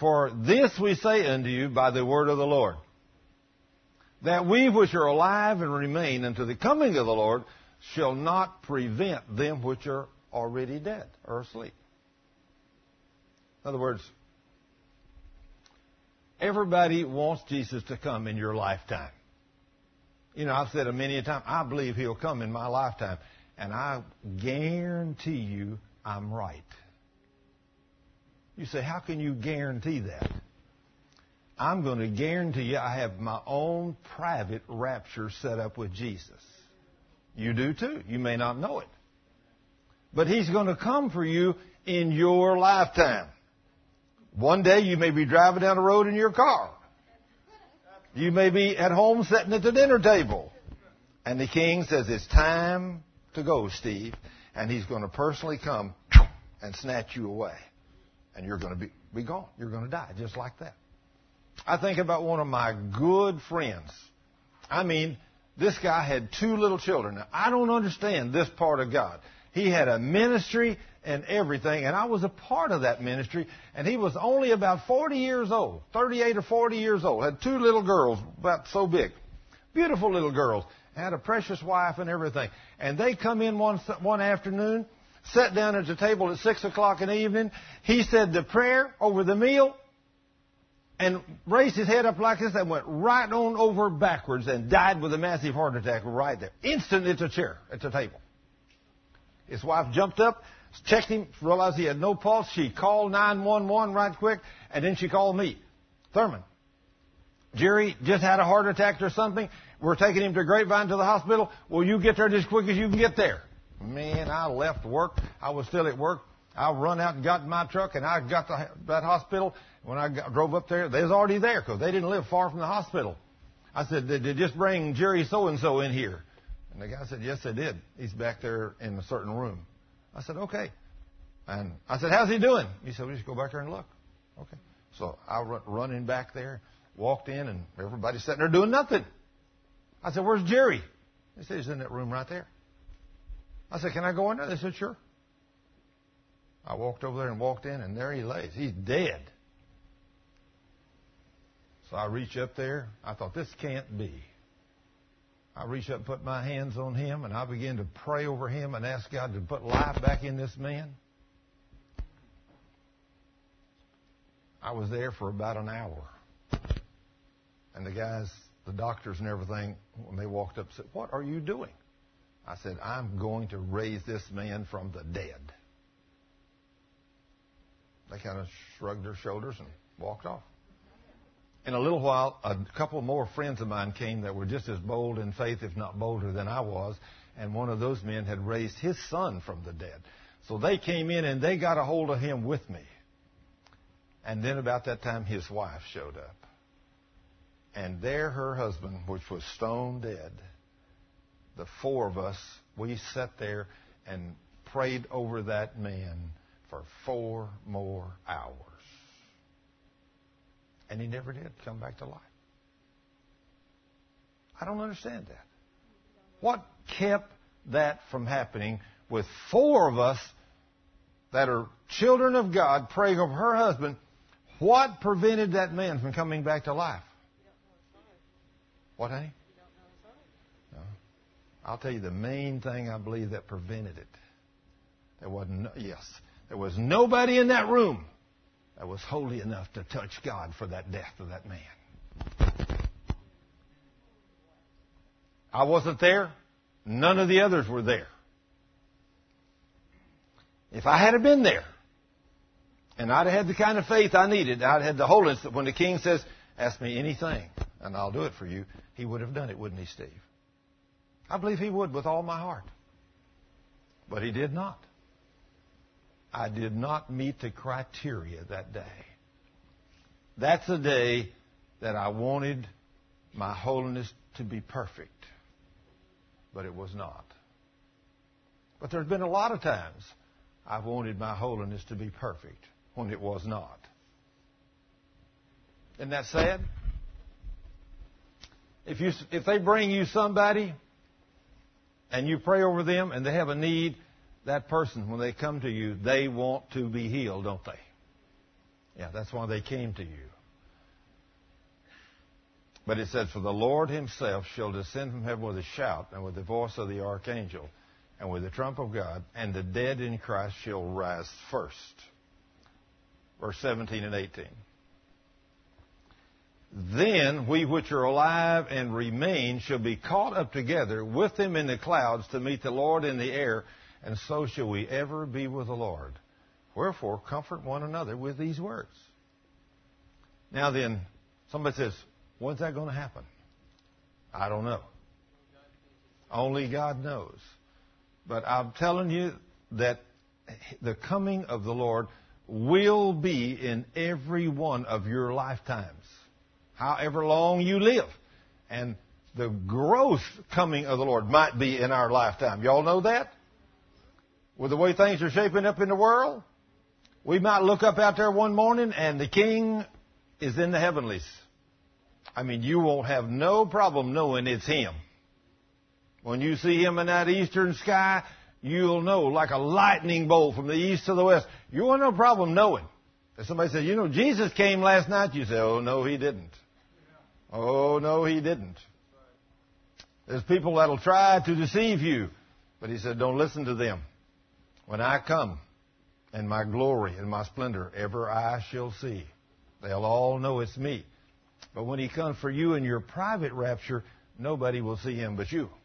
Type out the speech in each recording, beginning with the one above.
For this we say unto you by the word of the Lord, that we which are alive and remain unto the coming of the Lord shall not prevent them which are already dead or asleep. In other words, everybody wants Jesus to come in your lifetime. You know, I've said it many a time, I believe He'll come in my lifetime. And I guarantee you I'm right. You say, how can you guarantee that? I'm going to guarantee you I have my own private rapture set up with Jesus. You do too. You may not know it. But He's going to come for you in your lifetime. One day you may be driving down the road in your car. You may be at home sitting at the dinner table. And the King says, it's time to go, Steve. And He's going to personally come and snatch you away. And you're going to be gone. You're going to die just like that. I think about one of my good friends. I mean, this guy had 2 little children. Now, I don't understand this part of God. He had a ministry and everything, and I was a part of that ministry, and he was only about 40 years old, 38 or 40 years old, had 2 little girls about so big, beautiful little girls, had a precious wife and everything. And they come in one afternoon, sat down at the table at 6 o'clock in the evening. He said the prayer over the meal and raised his head up like this and went right on over backwards and died with a massive heart attack right there. Instant at the chair, at the table. His wife jumped up, checked him, realized he had no pulse. She called 911 right quick, and then she called me. Thurman, Jerry just had a heart attack or something. We're taking him to Grapevine to the hospital. Will you get there as quick as you can get there? Man, I left work. I was still at work. I run out and got in my truck, and I got to that hospital. When I drove up there, they was already there because they didn't live far from the hospital. I said, did they just bring Jerry so-and-so in here? And the guy said, yes, they did. He's back there in a certain room. I said, okay. And I said, how's he doing? He said, well, just go back there and look. Okay. So I running back there, walked in, and everybody's sitting there doing nothing. I said, where's Jerry? They said, he's in that room right there. I said, can I go in there? They said, sure. I walked over there and walked in, and there he lays. He's dead. So I reach up there. I thought, this can't be. I reached up and put my hands on him, and I began to pray over him and ask God to put life back in this man. I was there for about an hour. And the guys, the doctors and everything, when they walked up, said, what are you doing? I said, I'm going to raise this man from the dead. They kind of shrugged their shoulders and walked off. In a little while, a couple more friends of mine came that were just as bold in faith, if not bolder than I was. And one of those men had raised his son from the dead. So they came in and they got a hold of him with me. And then about that time, his wife showed up. And there her husband, which was stone dead, the 4 of us, we sat there and prayed over that man for 4 more hours. And he never did come back to life. I don't understand that. What kept that from happening with 4 of us that are children of God praying over her husband? What prevented that man from coming back to life? What, honey? No. I'll tell you the main thing I believe that prevented it. There was nobody in that room that was holy enough to touch God for that death of that man. I wasn't there. None of the others were there. If I had been there, and I'd have had the kind of faith I needed, I'd had the holiness that when the king says, ask me anything, and I'll do it for you, he would have done it, wouldn't he, Steve? I believe he would with all my heart. But he did not. I did not meet the criteria that day. That's the day that I wanted my holiness to be perfect. But it was not. But there's been a lot of times I've wanted my holiness to be perfect when it was not. Isn't that sad? If they bring you somebody and you pray over them and they have a need, that person, when they come to you, they want to be healed, don't they? Yeah, that's why they came to you. But it says, for the Lord himself shall descend from heaven with a shout, and with the voice of the archangel, and with the trump of God, and the dead in Christ shall rise first. Verse 17 and 18. Then we which are alive and remain shall be caught up together with them in the clouds to meet the Lord in the air, and so shall we ever be with the Lord. Wherefore, comfort one another with these words. Now then, somebody says, when's that going to happen? I don't know. Only God knows. But I'm telling you that the coming of the Lord will be in every one of your lifetimes, however long you live. And the gross coming of the Lord might be in our lifetime. Y'all know that? With the way things are shaping up in the world, we might look up out there one morning and the King is in the heavenlies. I mean, you won't have no problem knowing it's Him. When you see Him in that eastern sky, you'll know like a lightning bolt from the east to the west. You won't have no problem knowing. If somebody says, you know, Jesus came last night, you say, oh, no, He didn't. Oh, no, He didn't. There's people that'll try to deceive you. But He said, don't listen to them. When I come in my glory and my splendor, ever eye shall see. They'll all know it's me. But when He comes for you in your private rapture, nobody will see Him but you.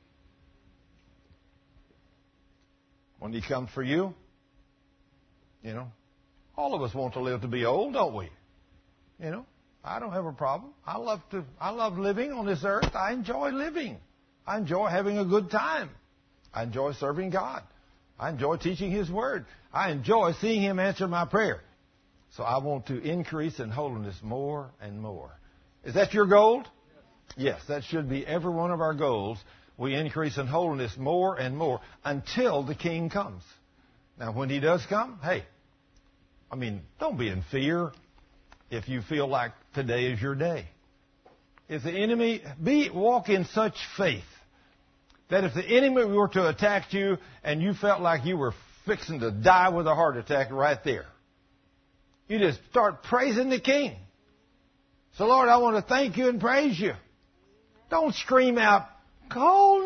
When He comes for you, you know, all of us want to live to be old, don't we? You know, I don't have a problem. I love living on this earth. I enjoy living. I enjoy having a good time. I enjoy serving God. I enjoy teaching His Word. I enjoy seeing Him answer my prayer. So I want to increase in holiness more and more. Is that your goal? Yes, that should be every one of our goals. We increase in holiness more and more until the King comes. Now, when He does come, hey, I mean, don't be in fear if you feel like today is your day. If the enemy, walk in such faith that if the enemy were to attack you and you felt like you were fixing to die with a heart attack right there, you just start praising the King. So, Lord, I want to thank You and praise You. Don't scream out, call 911,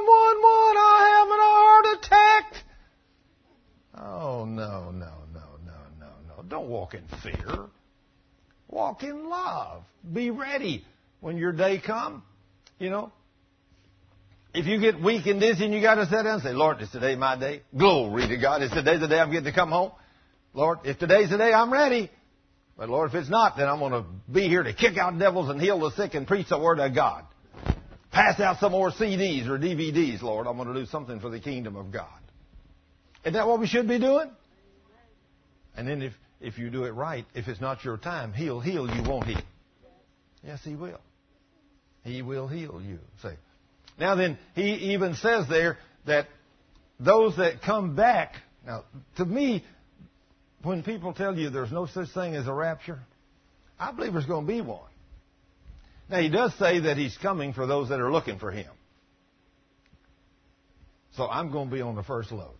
I have an heart attack. Oh, no. Don't walk in fear. Walk in love. Be ready when your day comes. You know, if you get weak and dizzy and you got to sit down and say, Lord, is today my day? Glory to God. Is today the day I'm getting to come home? Lord, if today's the day, I'm ready. But Lord, if it's not, then I'm going to be here to kick out devils and heal the sick and preach the Word of God. Pass out some more CDs or DVDs, Lord. I'm going to do something for the kingdom of God. Isn't that what we should be doing? And then if you do it right, if it's not your time, He'll heal you, won't He? Yes, He will. He will heal you. Say. Now then, He even says there that those that come back, now to me, when people tell you there's no such thing as a rapture, I believe there's going to be one. Now, He does say that He's coming for those that are looking for Him. So I'm going to be on the first load.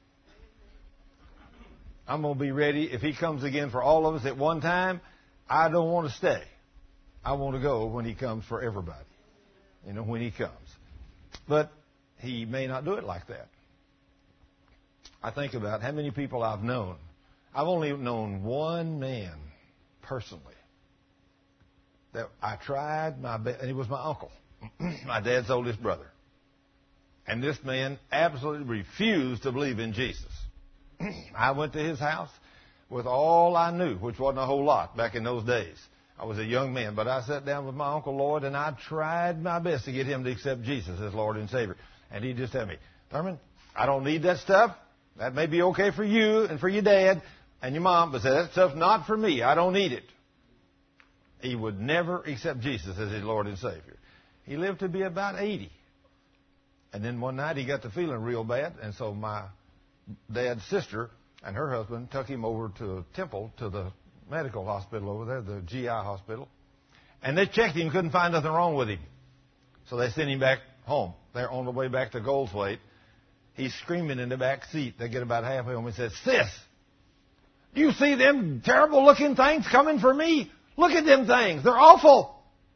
I'm going to be ready. If He comes again for all of us at one time, I don't want to stay. I want to go when He comes for everybody. You know, when He comes. But He may not do it like that. I think about how many people I've known. I've only known one man personally that I tried my best, and he was my uncle, my dad's oldest brother. And this man absolutely refused to believe in Jesus. I went to his house with all I knew, which wasn't a whole lot back in those days. I was a young man, but I sat down with my Uncle Lloyd, and I tried my best to get him to accept Jesus as Lord and Savior. And he just told me, Thurman, I don't need that stuff. That may be okay for you and for your dad and your mom, but that stuff's not for me. I don't need it. He would never accept Jesus as his Lord and Savior. He lived to be about 80. And then one night he got to feeling real bad, and so my dad's sister and her husband took him over to Temple, to the medical hospital over there, the GI hospital. And they checked him, couldn't find nothing wrong with him. So they sent him back home. They're on the way back to Goldthwaite. He's screaming in the back seat. They get about halfway home and says, Sis, Do you see them terrible looking things coming for me? Look at them things. They're awful.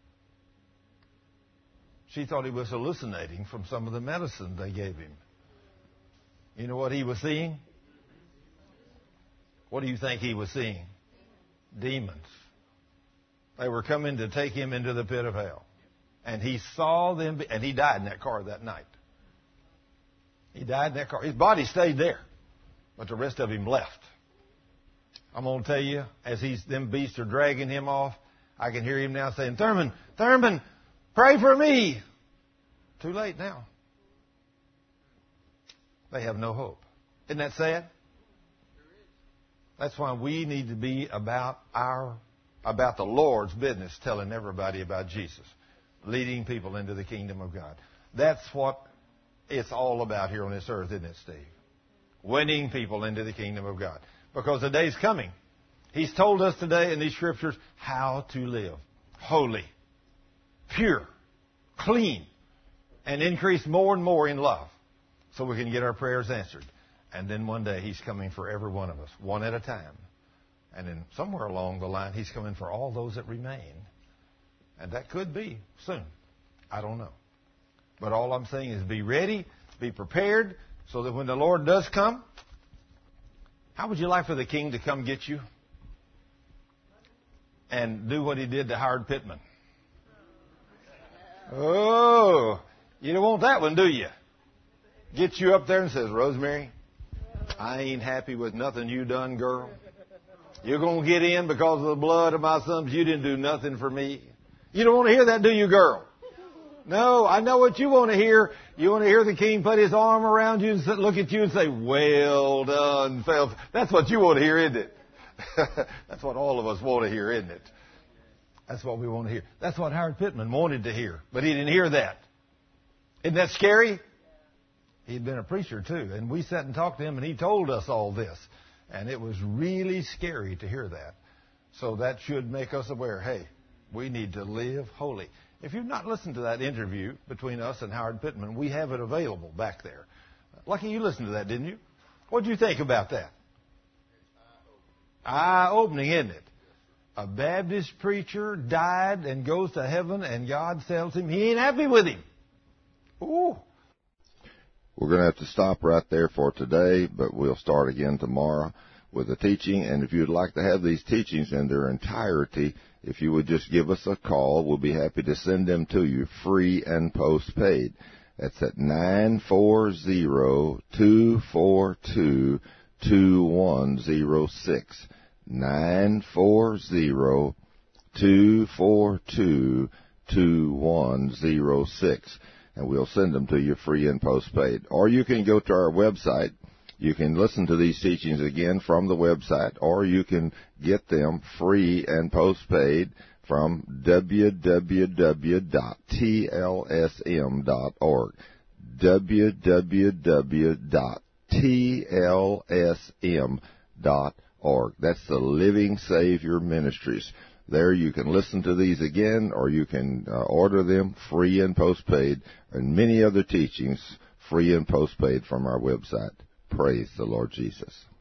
She thought he was hallucinating from some of the medicine they gave him. You know what he was seeing? What do you think he was seeing? Demons. They were coming to take him into the pit of hell. And he saw them, and he died in that car that night. He died in that car. His body stayed there, but the rest of him left. I'm going to tell you, as them beasts are dragging him off, I can hear him now saying, Thurman, Thurman, pray for me. Too late now. They have no hope. Isn't that sad? That's why we need to be about the Lord's business, telling everybody about Jesus, leading people into the kingdom of God. That's what it's all about here on this earth, isn't it, Steve? Winning people into the kingdom of God. Because the day's coming. He's told us today in these scriptures how to live holy, pure, clean, and increase more and more in love so we can get our prayers answered. And then one day He's coming for every one of us, one at a time. And then somewhere along the line, He's coming for all those that remain. And that could be soon. I don't know. But all I'm saying is be ready, be prepared, so that when the Lord does come, how would you like for the King to come get you and do what He did to Howard Pittman? Oh, you don't want that one, do you? Gets you up there and says, Rosemary, I ain't happy with nothing you done, girl. You're going to get in because of the blood of my sons. You didn't do nothing for me. You don't want to hear that, do you, girl? No, I know what you want to hear. You want to hear the King put His arm around you and look at you and say, well done, Phelps. That's what you want to hear, isn't it? That's what all of us want to hear, isn't it? That's what we want to hear. That's what Howard Pittman wanted to hear, but he didn't hear that. Isn't that scary? He'd been a preacher, too, and we sat and talked to him, and he told us all this, and it was really scary to hear that. So that should make us aware, hey, we need to live holy. If you've not listened to that interview between us and Howard Pittman, we have it available back there. Lucky you listened to that, didn't you? What did you think about that? Eye-opening, isn't it? A Baptist preacher died and goes to heaven, and God tells him He ain't happy with him. Ooh. We're going to have to stop right there for today, but we'll start again tomorrow with the teaching. And if you'd like to have these teachings in their entirety, if you would just give us a call, we'll be happy to send them to you free and postpaid. That's at 940-242-2106. 940-242-2106. And we'll send them to you free and postpaid. Or you can go to our website. You can listen to these teachings again from the website, or you can get them free and postpaid from www.tlsm.org. www.tlsm.org. That's the Living Savior Ministries. There you can listen to these again, or you can order them free and postpaid, and many other teachings free and postpaid from our website. Praise the Lord Jesus.